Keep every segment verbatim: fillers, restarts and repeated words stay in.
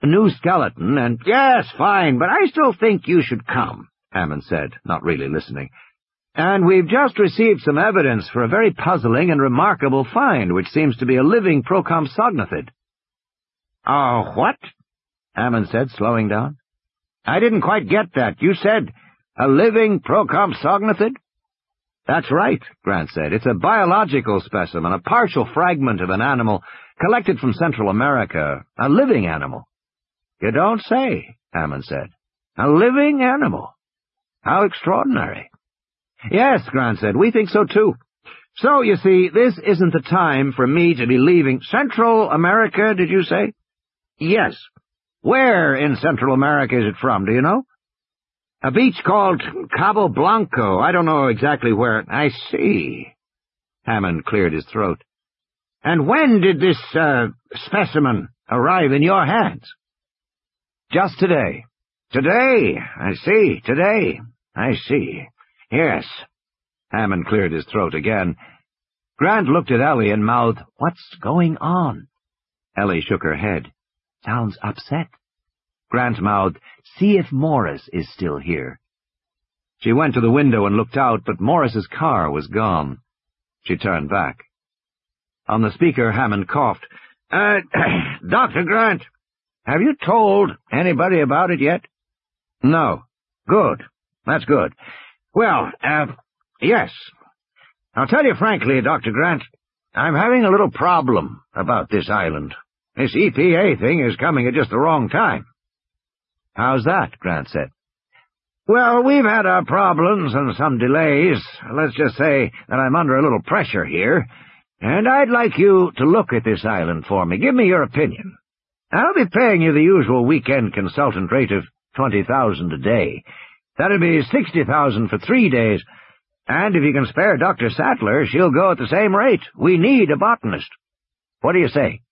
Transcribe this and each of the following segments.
a new skeleton, and— "Yes, fine, but I still think you should come," Hammond said, not really listening. "And we've just received some evidence for a very puzzling and remarkable find, which seems to be a living Procompsognathed." "Oh, what?" Hammond said, slowing down. "I didn't quite get that. You said a living Procompsognathed?" "That's right," Grant said. "It's a biological specimen, a partial fragment of an animal collected from Central America, a living animal." "You don't say," Hammond said. "A living animal? How extraordinary." "Yes," Grant said, "we think so too. So, you see, this isn't the time for me to be leaving— Central America, did you say?" "Yes. Where in Central America is it from, do you know?" "A beach called Cabo Blanco. I don't know exactly where—" "I see." Hammond cleared his throat. "And when did this, uh, specimen arrive in your hands?" "Just today." "Today? I see. Today. I see. Yes." Hammond cleared his throat again. Grant looked at Ellie and mouthed, "What's going on?" Ellie shook her head. "Sounds upset." Grant mouthed, "See if Morris is still here." She went to the window and looked out, but Morris's car was gone. She turned back. On the speaker, Hammond coughed. Uh, Doctor Grant, have you told anybody about it yet?" "No." "Good. That's good. Well, uh, yes. I'll tell you frankly, Doctor Grant, I'm having a little problem about this island. This E P A thing is coming at just the wrong time." "How's that?" Grant said. "Well, we've had our problems and some delays. Let's just say that I'm under a little pressure here, and I'd like you to look at this island for me. Give me your opinion. I'll be paying you the usual weekend consultant rate of twenty thousand a day. That'll be sixty thousand for three days, and if you can spare Doctor Sattler, she'll go at the same rate. We need a botanist. What do you say?"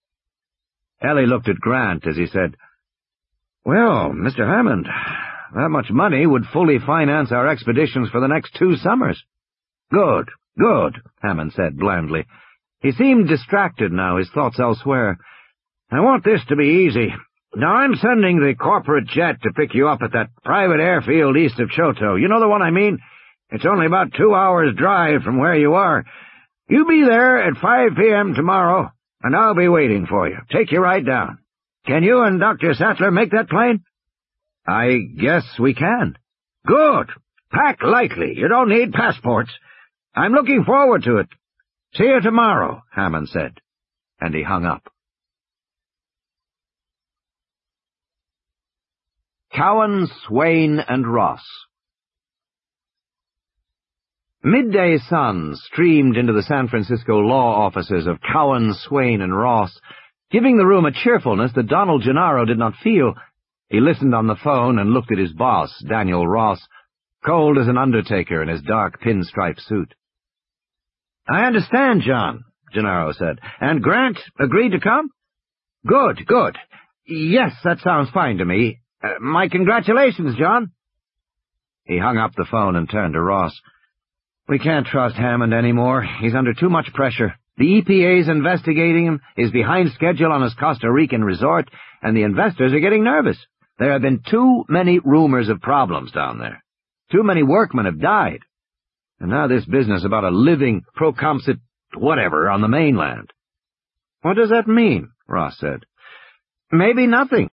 Ellie looked at Grant as he said, "Well, Mister Hammond, that much money would fully finance our expeditions for the next two summers." "Good, good," Hammond said blandly. He seemed distracted now, his thoughts elsewhere. "I want this to be easy. Now, I'm sending the corporate jet to pick you up at that private airfield east of Choto. You know the one I mean? It's only about two hours' drive from where you are. You be there at five p.m. tomorrow, and I'll be waiting for you. Take you right down. Can you and Doctor Sattler make that plane?" "I guess we can." "Good. Pack lightly. You don't need passports. I'm looking forward to it. See you tomorrow," Hammond said, and he hung up. Cowan, Swain, and Ross. Midday sun streamed into the San Francisco law offices of Cowan, Swain, and Ross, giving the room a cheerfulness that Donald Gennaro did not feel. He listened on the phone and looked at his boss, Daniel Ross, cold as an undertaker in his dark pinstripe suit. "I understand, John," Gennaro said. "And Grant agreed to come?" "Good, good. Yes, that sounds fine to me. Uh, my congratulations, John." He hung up the phone and turned to Ross. "We can't trust Hammond anymore. He's under too much pressure. The E P A's investigating him, is behind schedule on his Costa Rican resort, and the investors are getting nervous. There have been too many rumors of problems down there. Too many workmen have died. And now this business about a living Procompsit whatever on the mainland." "What does that mean?" Ross said. "Maybe nothing.